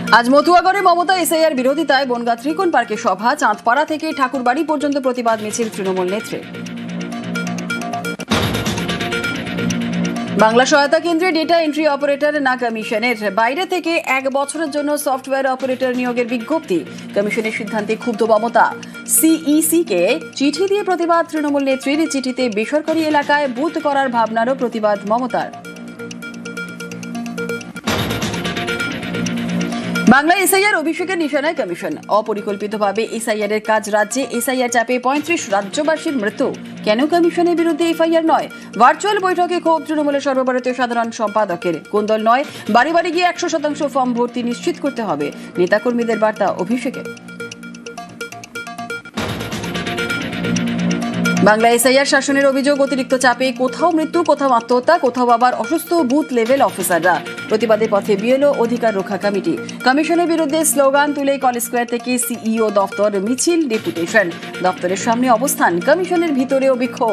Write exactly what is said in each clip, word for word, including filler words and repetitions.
আজ মতুয়াগড়ে মমতা এসআইআর বিরোধিতায় বনগাঁ ত্রিকোণ পার্কে সভা, চাঁদপাড়া থেকে ঠাকুরবাড়ি পর্যন্ত প্রতিবাদ মিছিল তৃণমূল নেত্রী। বাংলা সহায়তা কেন্দ্রে ডেটা এন্ট্রি অপারেটর না কমিশনের, বাইরে থেকে এক বছরের জন্য সফটওয়্যার অপারেটর নিয়োগের বিজ্ঞপ্তি। কমিশনের সিদ্ধান্তে ক্ষুব্ধ মমতা। সিইসি কে চিঠি দিয়ে প্রতিবাদ তৃণমূল নেত্রীর। চিঠিতে বেসরকারি এলাকায় বুথ করার ভাবনারও প্রতিবাদ মমতার। বাংলা এসআইআর অভিষেকের নিশানায় কমিশন। অপরিকল্পিতভাবে এসআইআর এর কাজ রাজ্যে, এসআইআর চাপে পঁয়ত্রিশ রাজ্যবাসীর মৃত্যু। কেন কমিশনের বিরুদ্ধে এফআইআর নয়? ভার্চুয়াল বৈঠকে ক্ষোভ তৃণমূলের সর্বভারতীয় সাধারণ সম্পাদকের। কোন্দল নয়, বাড়ি বাড়ি গিয়ে একশো শতাংশ ফর্ম ভর্তি নিশ্চিত করতে হবে, নেতাকর্মীদের বার্তা অভিষেকে। বাংলা এসআইআর শাসনের অভিযোগ, অতিরিক্ত চাপে কোথাও মৃত্যু, কোথাও আত্মহত্যা, কোথাও আবার অসুস্থ বুথ লেভেল অফিসাররা। প্রতিবাদের পথে বিএলও অধিকার রক্ষা কমিটি। কমিশনের বিরুদ্ধে স্লোগান তুলে কলেজ স্কোয়ার থেকে সিইও দফতর মিছিল, ডেপুটেশন। দফতরের সামনে অবস্থান, কমিশনের ভিতরেও বিক্ষোভ।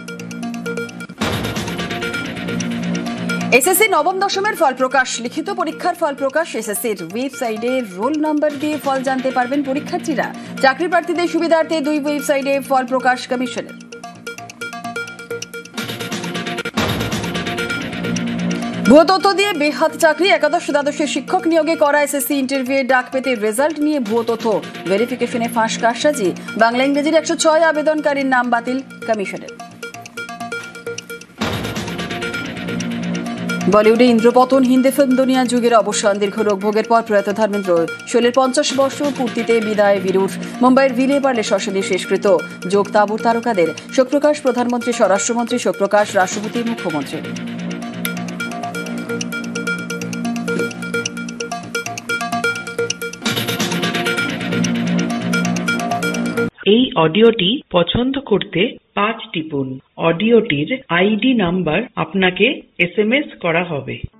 এসএসসি নবম দশমের ফল প্রকাশ। লিখিত পরীক্ষার ফল প্রকাশ। এসএসসির ওয়েবসাইটে রোল নাম্বার দিয়ে ফল জানতে পারবেন পরীক্ষার্থীরা। চাকরি প্রার্থীদের সুবিধার্থে দুই ওয়েবসাইটে ফল প্রকাশ কমিশনের। ভুয়ো তথ্য দিয়ে বেহাত চাকরি। একাদশ দ্বাদশের শিক্ষক নিয়োগে করা এসএসসি ইন্টারভিউ ডাক পেতে রেজাল্ট নিয়ে ভুয়ো তথ্য। ভেরিফিকেশনে ফাঁস কারসাজি। বাংলা ইংরেজির একশো ছয় আবেদনকারীর নাম বাতিল কমিশনের। বলিউডে ইন্দ্রপতন, হিন্দি ফিল্ম দুনিয়া যুগের অবসান। দীর্ঘ রোগভোগের পর প্রয়াত ধর্মেন্দ্র। শৈলের পঞ্চাশ বর্ষ পূর্তিতে বিদায় বীরুর। মুম্বাইয়ের ভিলে পারলে শ্মশানে শেষকৃত। যোগ তাঁবুর তারকাদের। শোকপ্রকাশ প্রধানমন্ত্রী, স্বরাষ্ট্রমন্ত্রী, শোকপ্রকাশ রাষ্ট্রপতি, মুখ্যমন্ত্রী। এই অডিওটি পছন্দ করতে পাঁচ টিপুন। অডিওটির আইডি নাম্বার আপনাকে এসএমএস করা হবে।